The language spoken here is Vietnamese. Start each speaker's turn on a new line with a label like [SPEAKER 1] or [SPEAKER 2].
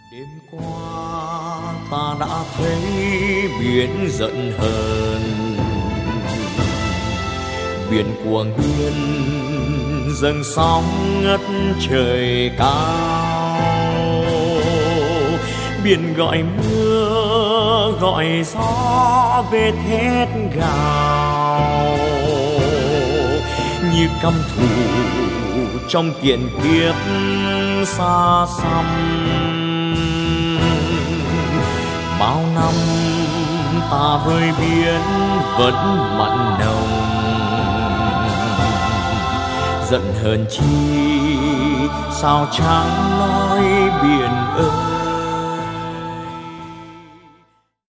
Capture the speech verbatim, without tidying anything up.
[SPEAKER 1] Đêm qua ta đã thấy biển giận hờn, biển cuồng nguyên dâng sóng ngất trời cao. Biển gọi mưa gọi gió về thét gào, như căm thù trong tiền kiếp xa xăm. Bao năm ta với biển vẫn mặn nồng, giận hờn chi sao chẳng nói biển ơi.